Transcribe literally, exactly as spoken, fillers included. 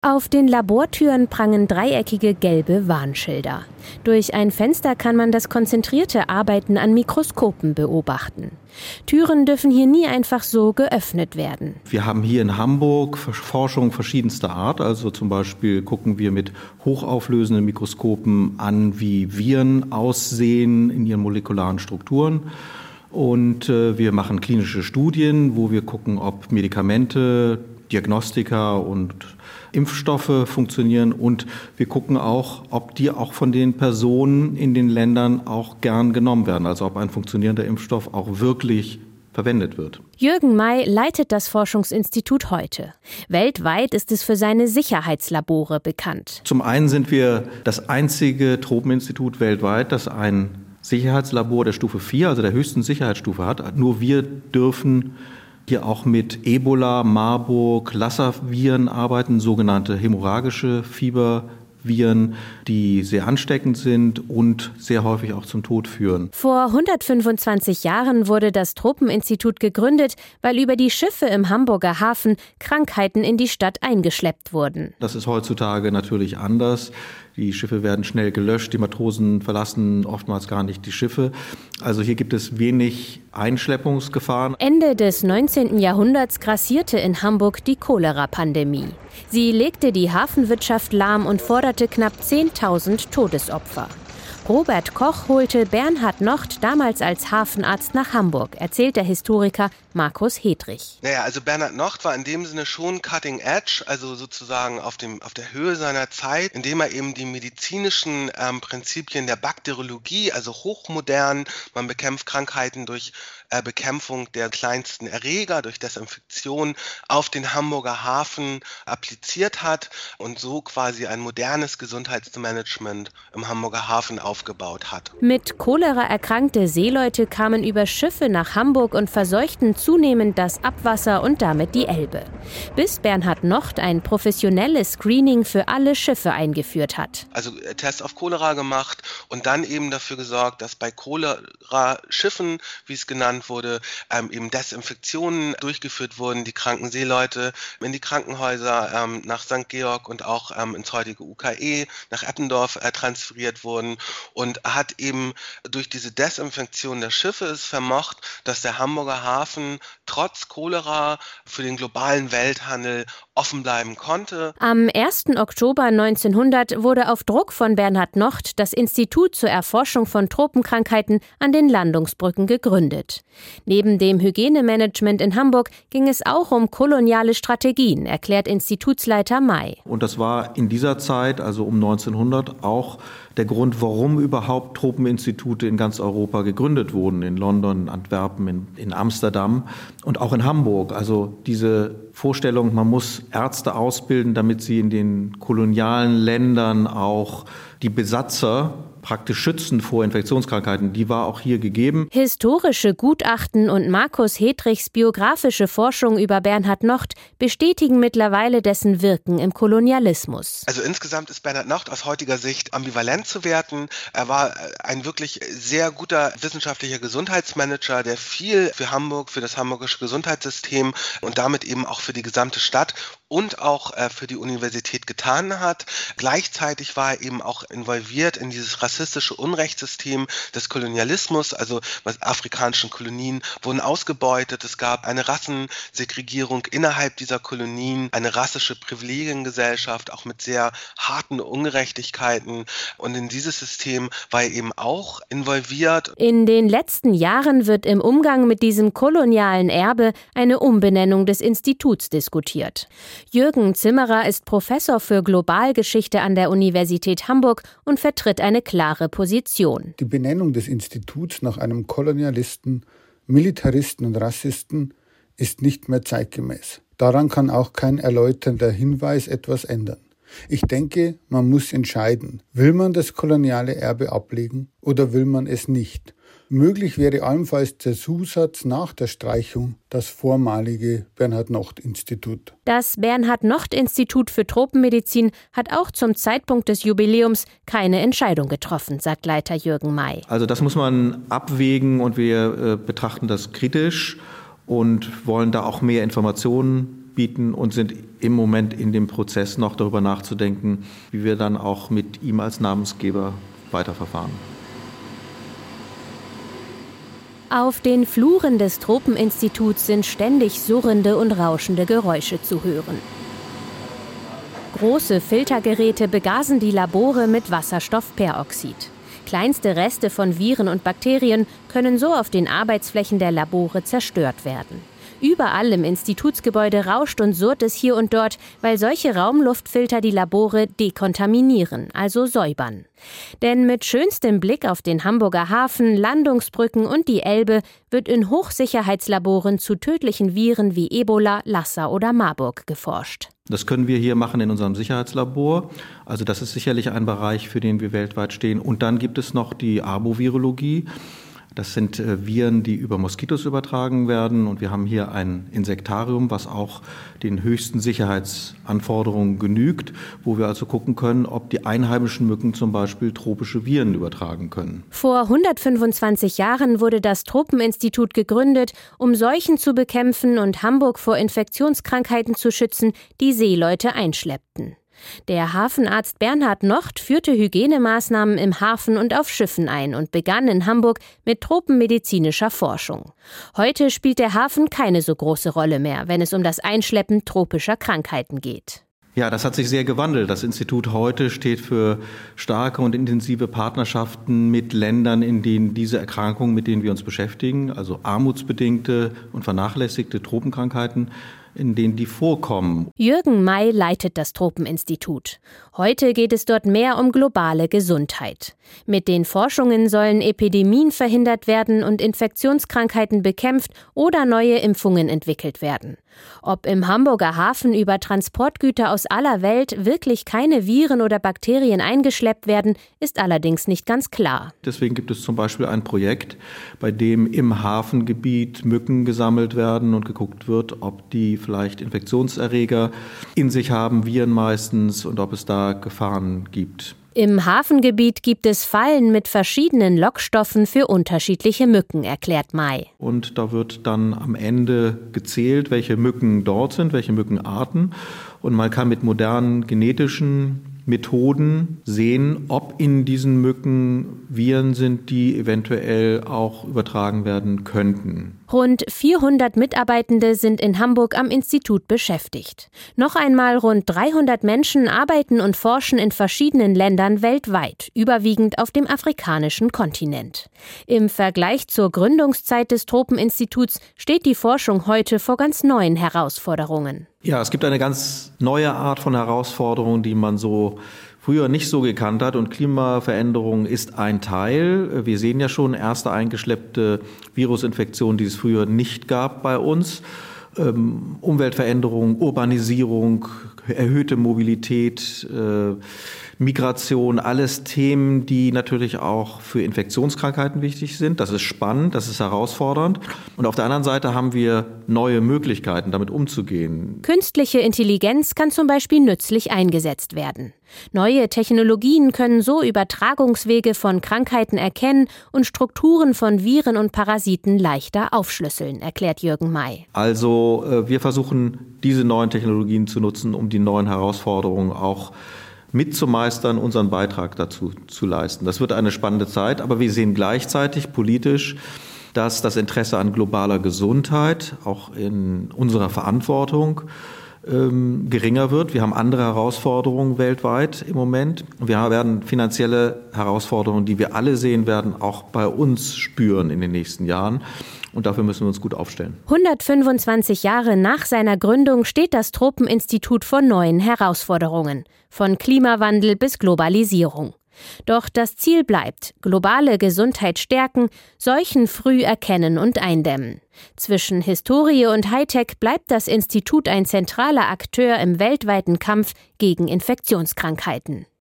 Auf den Labortüren prangen dreieckige gelbe Warnschilder. Durch ein Fenster kann man das konzentrierte Arbeiten an Mikroskopen beobachten. Türen dürfen hier nie einfach so geöffnet werden. Wir haben hier in Hamburg Forschung verschiedenster Art. Also zum Beispiel gucken wir mit hochauflösenden Mikroskopen an, wie Viren aussehen in ihren molekularen Strukturen. Und äh, wir machen klinische Studien, wo wir gucken, ob Medikamente, Diagnostika und Impfstoffe funktionieren, und wir gucken auch, ob die auch von den Personen in den Ländern auch gern genommen werden, also ob ein funktionierender Impfstoff auch wirklich verwendet wird. Jürgen May leitet das Forschungsinstitut heute. Weltweit ist es für seine Sicherheitslabore bekannt. Zum einen sind wir das einzige Tropeninstitut weltweit, das ein Sicherheitslabor der Stufe vier, also der höchsten Sicherheitsstufe hat. Nur wir dürfen hier auch mit Ebola, Marburg, Lassa-Viren arbeiten, sogenannte hämorrhagische Fieberviren, die sehr ansteckend sind und sehr häufig auch zum Tod führen. Vor hundertfünfundzwanzig Jahren wurde das Tropeninstitut gegründet, weil über die Schiffe im Hamburger Hafen Krankheiten in die Stadt eingeschleppt wurden. Das ist heutzutage natürlich anders. Die Schiffe werden schnell gelöscht, die Matrosen verlassen oftmals gar nicht die Schiffe. Also hier gibt es wenig Einschleppungsgefahren. Ende des neunzehnten Jahrhunderts grassierte in Hamburg die Cholera-Pandemie. Sie legte die Hafenwirtschaft lahm und forderte knapp zehntausend Todesopfer. Robert Koch holte Bernhard Nocht damals als Hafenarzt nach Hamburg, erzählt der Historiker Markus Hedrich. Naja, also Bernhard Nocht war in dem Sinne schon cutting edge, also sozusagen auf dem auf der Höhe seiner Zeit, indem er eben die medizinischen ähm, Prinzipien der Bakteriologie, also hochmodern, man bekämpft Krankheiten durch äh, Bekämpfung der kleinsten Erreger, durch Desinfektion, auf den Hamburger Hafen appliziert hat und so quasi ein modernes Gesundheitsmanagement im Hamburger Hafen aufgebaut hat. Mit Cholera erkrankte Seeleute kamen über Schiffe nach Hamburg und verseuchten zunehmend das Abwasser und damit die Elbe. Bis Bernhard Nocht ein professionelles Screening für alle Schiffe eingeführt hat. Also Tests auf Cholera gemacht und dann eben dafür gesorgt, dass bei Cholera-Schiffen, wie es genannt wurde, ähm, eben Desinfektionen durchgeführt wurden, die kranken Seeleute in die Krankenhäuser ähm, nach Sankt Georg und auch ähm, ins heutige U K E nach Eppendorf äh, transferiert wurden, und hat eben durch diese Desinfektion der Schiffe es vermocht, dass der Hamburger Hafen trotz Cholera für den globalen Welthandel offen bleiben konnte. Am ersten Oktober neunzehnhundert wurde auf Druck von Bernhard Nocht das Institut zur Erforschung von Tropenkrankheiten an den Landungsbrücken gegründet. Neben dem Hygienemanagement in Hamburg ging es auch um koloniale Strategien, erklärt Institutsleiter May. Und das war in dieser Zeit, also um neunzehnhundert, auch der Grund, warum überhaupt Tropeninstitute in ganz Europa gegründet wurden. In London, in Antwerpen, in, in Amsterdam und auch in Hamburg. Also diese Vorstellung, man muss Ärzte ausbilden, damit sie in den kolonialen Ländern auch die Besatzer praktisch schützen vor Infektionskrankheiten, die war auch hier gegeben. Historische Gutachten und Markus Hedrichs biografische Forschung über Bernhard Nocht bestätigen mittlerweile dessen Wirken im Kolonialismus. Also insgesamt ist Bernhard Nocht aus heutiger Sicht ambivalent zu werten. Er war ein wirklich sehr guter wissenschaftlicher Gesundheitsmanager, der viel für Hamburg, für das hamburgische Gesundheitssystem und damit eben auch für die gesamte Stadt und auch äh, für die Universität getan hat. Gleichzeitig war er eben auch involviert in dieses rassistische Unrechtssystem des Kolonialismus, also was afrikanischen Kolonien wurden ausgebeutet. Es gab eine Rassensegregierung innerhalb dieser Kolonien, eine rassische Privilegiengesellschaft, auch mit sehr harten Ungerechtigkeiten. Und in dieses System war er eben auch involviert. In den letzten Jahren wird im Umgang mit diesem kolonialen Erbe eine Umbenennung des Instituts diskutiert. Jürgen Zimmerer ist Professor für Globalgeschichte an der Universität Hamburg und vertritt eine klare Position. Die Benennung des Instituts nach einem Kolonialisten, Militaristen und Rassisten ist nicht mehr zeitgemäß. Daran kann auch kein erläuternder Hinweis etwas ändern. Ich denke, man muss entscheiden, will man das koloniale Erbe ablegen oder will man es nicht? Möglich wäre allenfalls der Zusatz nach der Streichung das vormalige Bernhard-Nocht-Institut. Das Bernhard-Nocht-Institut für Tropenmedizin hat auch zum Zeitpunkt des Jubiläums keine Entscheidung getroffen, sagt Leiter Jürgen May. Also das muss man abwägen und wir äh, betrachten das kritisch und wollen da auch mehr Informationen bieten und sind im Moment in dem Prozess noch darüber nachzudenken, wie wir dann auch mit ihm als Namensgeber weiterverfahren. Auf den Fluren des Tropeninstituts sind ständig surrende und rauschende Geräusche zu hören. Große Filtergeräte begasen die Labore mit Wasserstoffperoxid. Kleinste Reste von Viren und Bakterien können so auf den Arbeitsflächen der Labore zerstört werden. Überall im Institutsgebäude rauscht und surrt es hier und dort, weil solche Raumluftfilter die Labore dekontaminieren, also säubern. Denn mit schönstem Blick auf den Hamburger Hafen, Landungsbrücken und die Elbe wird in Hochsicherheitslaboren zu tödlichen Viren wie Ebola, Lassa oder Marburg geforscht. Das können wir hier machen in unserem Sicherheitslabor. Also das ist sicherlich ein Bereich, für den wir weltweit stehen. Und dann gibt es noch die Arbovirologie. Das sind äh, Viren, die über Moskitos übertragen werden. Und wir haben hier ein Insektarium, was auch den höchsten Sicherheitsanforderungen genügt, wo wir also gucken können, ob die einheimischen Mücken zum Beispiel tropische Viren übertragen können. Vor hundertfünfundzwanzig Jahren wurde das Tropeninstitut gegründet, um Seuchen zu bekämpfen und Hamburg vor Infektionskrankheiten zu schützen, die Seeleute einschleppten. Der Hafenarzt Bernhard Nocht führte Hygienemaßnahmen im Hafen und auf Schiffen ein und begann in Hamburg mit tropenmedizinischer Forschung. Heute spielt der Hafen keine so große Rolle mehr, wenn es um das Einschleppen tropischer Krankheiten geht. Ja, das hat sich sehr gewandelt. Das Institut heute steht für starke und intensive Partnerschaften mit Ländern, in denen diese Erkrankungen, mit denen wir uns beschäftigen, also armutsbedingte und vernachlässigte Tropenkrankheiten, in denen die vorkommen. Jürgen May leitet das Tropeninstitut. Heute geht es dort mehr um globale Gesundheit. Mit den Forschungen sollen Epidemien verhindert werden und Infektionskrankheiten bekämpft oder neue Impfungen entwickelt werden. Ob im Hamburger Hafen über Transportgüter aus aller Welt wirklich keine Viren oder Bakterien eingeschleppt werden, ist allerdings nicht ganz klar. Deswegen gibt es zum Beispiel ein Projekt, bei dem im Hafengebiet Mücken gesammelt werden und geguckt wird, ob die vielleicht Infektionserreger in sich haben, Viren meistens, und ob es da Gefahren gibt. Im Hafengebiet gibt es Fallen mit verschiedenen Lockstoffen für unterschiedliche Mücken, erklärt May. Und da wird dann am Ende gezählt, welche Mücken dort sind, welche Mückenarten. Und man kann mit modernen genetischen Methoden sehen, ob in diesen Mücken Viren sind, die eventuell auch übertragen werden könnten. Rund vierhundert Mitarbeitende sind in Hamburg am Institut beschäftigt. Noch einmal rund dreihundert Menschen arbeiten und forschen in verschiedenen Ländern weltweit, überwiegend auf dem afrikanischen Kontinent. Im Vergleich zur Gründungszeit des Tropeninstituts steht die Forschung heute vor ganz neuen Herausforderungen. Ja, es gibt eine ganz neue Art von Herausforderung, die man so früher nicht so gekannt hat, und Klimaveränderung ist ein Teil. Wir sehen ja schon erste eingeschleppte Virusinfektionen, die es früher nicht gab bei uns. Ähm, Umweltveränderung, Urbanisierung, erhöhte Mobilität, äh, Migration, alles Themen, die natürlich auch für Infektionskrankheiten wichtig sind. Das ist spannend, das ist herausfordernd. Und auf der anderen Seite haben wir neue Möglichkeiten, damit umzugehen. Künstliche Intelligenz kann zum Beispiel nützlich eingesetzt werden. Neue Technologien können so Übertragungswege von Krankheiten erkennen und Strukturen von Viren und Parasiten leichter aufschlüsseln, erklärt Jürgen May. Also wir versuchen, diese neuen Technologien zu nutzen, um die neuen Herausforderungen auch mitzumeistern, unseren Beitrag dazu zu leisten. Das wird eine spannende Zeit, aber wir sehen gleichzeitig politisch, dass das Interesse an globaler Gesundheit auch in unserer Verantwortung ähm, geringer wird. Wir haben andere Herausforderungen weltweit im Moment. Wir werden finanzielle Herausforderungen, die wir alle sehen werden, auch bei uns spüren in den nächsten Jahren. Und dafür müssen wir uns gut aufstellen. hundertfünfundzwanzig Jahre nach seiner Gründung steht das Tropeninstitut vor neuen Herausforderungen. Von Klimawandel bis Globalisierung. Doch das Ziel bleibt: globale Gesundheit stärken, Seuchen früh erkennen und eindämmen. Zwischen Historie und Hightech bleibt das Institut ein zentraler Akteur im weltweiten Kampf gegen Infektionskrankheiten.